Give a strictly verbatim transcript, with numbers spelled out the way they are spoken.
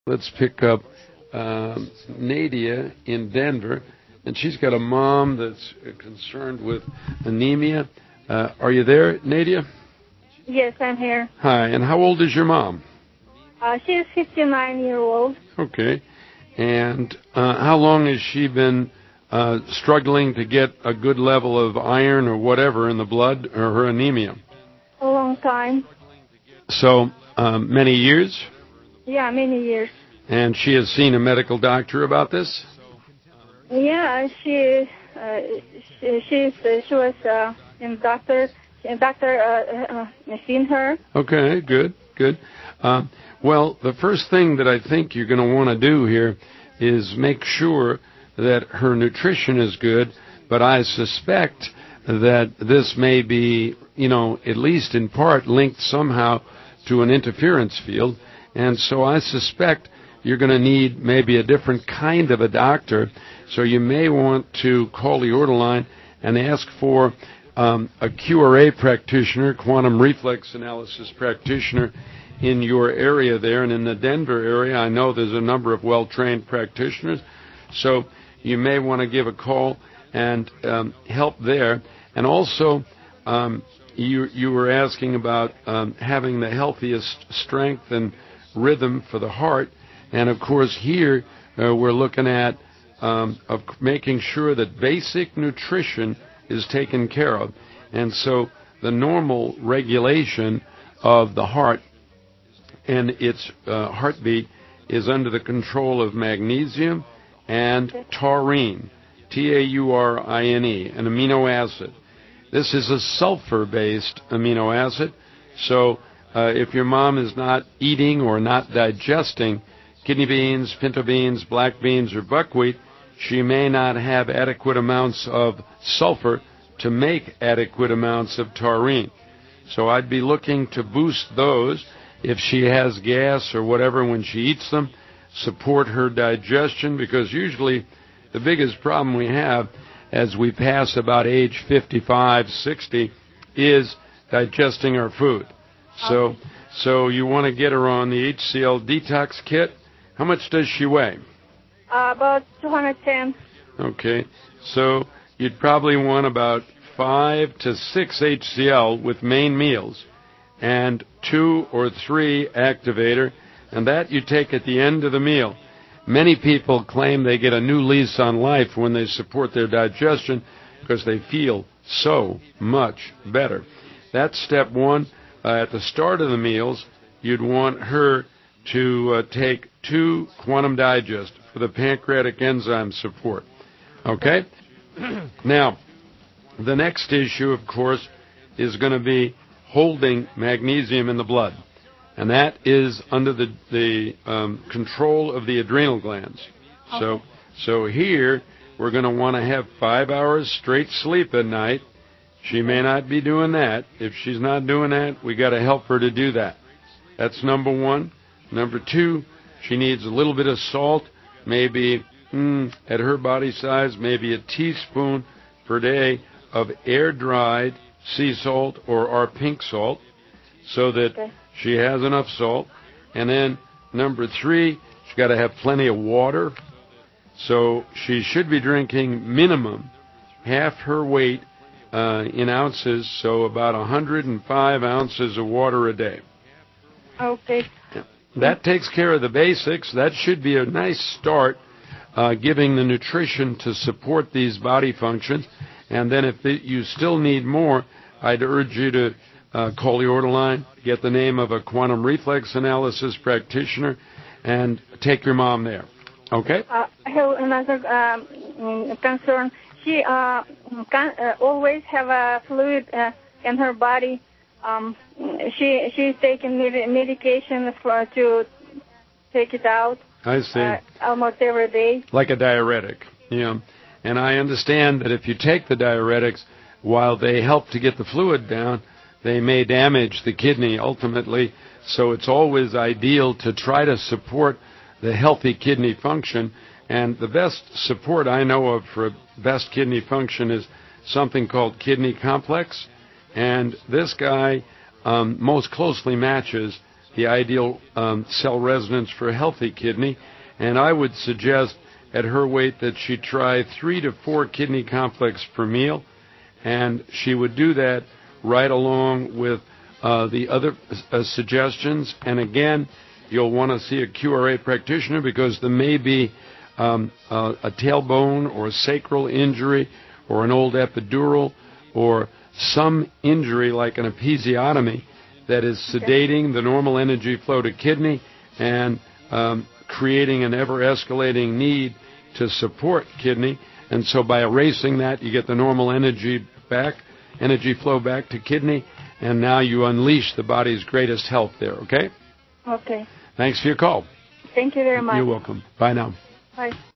Let's pick up um, Nadia in Denver, and she's got a mom that's concerned with anemia. Uh, are you there, Nadia? Yes, I'm here. Hi, and how old is your mom? Uh, she's fifty-nine year old. Okay, and uh, how long has she been uh, struggling to get a good level of iron or whatever in the blood, or her anemia? A long time. So, um, many years? Yeah, many years. And she has seen a medical doctor about this? Yeah, she uh, she she's, uh, she was uh, in doctor in doctor uh, uh, seen her. Okay, good, good. Uh, well, the first thing that I think you're going to want to do here is make sure that her nutrition is good, but I suspect that this may be, you know, at least in part linked somehow to an interference field, and so I suspect you're going to need maybe a different kind of a doctor, so you may want to call the order line and ask for um, a Q R A practitioner, quantum reflex analysis practitioner, in your area there. And in the Denver area, I know there's a number of well-trained practitioners, so you may want to give a call and um, help there. And also, um, you, you were asking about um, having the healthiest strength and rhythm for the heart. And, of course, here uh, we're looking at um, of making sure that basic nutrition is taken care of. And so the normal regulation of the heart and its uh, heartbeat is under the control of magnesium and taurine, T A U R I N E, an amino acid. This is a sulfur-based amino acid, so uh, if your mom is not eating or not digesting kidney beans, pinto beans, black beans, or buckwheat, she may not have adequate amounts of sulfur to make adequate amounts of taurine. So I'd be looking to boost those. If she has gas or whatever when she eats them, support her digestion, because usually the biggest problem we have as we pass about age fifty-five, sixty is digesting our food. So, so you want to get her on the H C L detox kit. How much does she weigh? Uh, about two hundred ten. Okay, so you'd probably want about five to six H C L with main meals and two or three activator, and that you take at the end of the meal. Many people claim they get a new lease on life when they support their digestion because they feel so much better. That's step one. Uh, at the start of the meals, you'd want her to uh, take two Quantum Digest for the pancreatic enzyme support. Okay? Now, the next issue, of course, is going to be holding magnesium in the blood. And that is under the, the um, control of the adrenal glands. Okay. So, so here, we're going to want to have five hours straight sleep at night. She may not be doing that. If she's not doing that, we got to help her to do that. That's number one. Number two, she needs a little bit of salt, maybe mm, at her body size, maybe a teaspoon per day of air-dried sea salt or our pink salt, so that okay. she has enough salt. And then number three, she's got to have plenty of water. So she should be drinking minimum half her weight uh, in ounces, so about one hundred five ounces of water a day. Okay. That takes care of the basics. That should be a nice start, uh, giving the nutrition to support these body functions. And then if it, you still need more, I'd urge you to uh, call the order line, get the name of a quantum reflex analysis practitioner, and take your mom there. Okay? Uh, I have another um, concern. She uh, can uh, always have a fluid uh, in her body. Um, she she's taking med- medication for, to take it out. I see. Uh, almost every day. Like a diuretic. Yeah. And I understand that if you take the diuretics, while they help to get the fluid down, they may damage the kidney ultimately. So it's always ideal to try to support the healthy kidney function. And the best support I know of for best kidney function is something called Kidney Complex. And this guy um, most closely matches the ideal um, cell resonance for a healthy kidney. And I would suggest at her weight that she try three to four kidney complex per meal, and she would do that right along with uh, the other uh, suggestions. And again, you'll want to see a Q R A practitioner because there may be um, uh, a tailbone or a sacral injury or an old epidural or some injury like an episiotomy that is sedating the normal energy flow to kidney and um, creating an ever-escalating need to support kidney. And so by erasing that, you get the normal energy back, energy flow back to kidney, and now you unleash the body's greatest health there, okay? Okay. Thanks for your call. Thank you very much. You're welcome. Bye now. Bye.